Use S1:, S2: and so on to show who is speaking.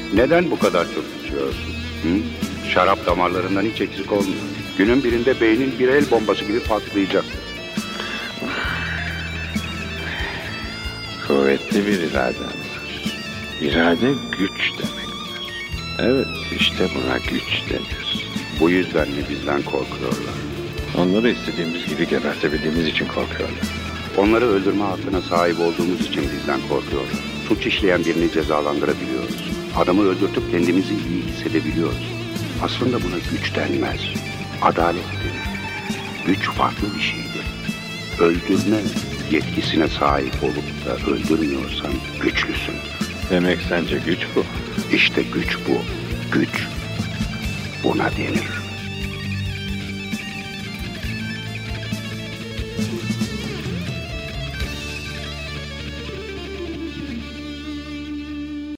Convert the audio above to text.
S1: Neden bu kadar çok içiyorsun? Hı? Şarap damarlarından hiç eksik olmuyor. Günün birinde beynin bir el bombası gibi patlayacak.
S2: Kuvvetli bir iraden var. İrade güç demektir. Evet, işte buna güç denir.
S1: Bu yüzden mi bizden korkuyorlar?
S2: Onları istediğimiz gibi gebertebildiğimiz için korkuyorlar.
S1: Onları öldürme hakkına sahip olduğumuz için bizden korkuyorlar. Suç işleyen birini cezalandırabiliyoruz. Adamı öldürtüp kendimizi iyi hissedebiliyoruz. Aslında buna güç denmez. Adalet denir. Güç farklı bir şeydir. Öldürme yetkisine sahip olup da öldürmüyorsan güçlüsün.
S2: Demek sence güç bu?
S1: İşte güç bu. Güç buna denir.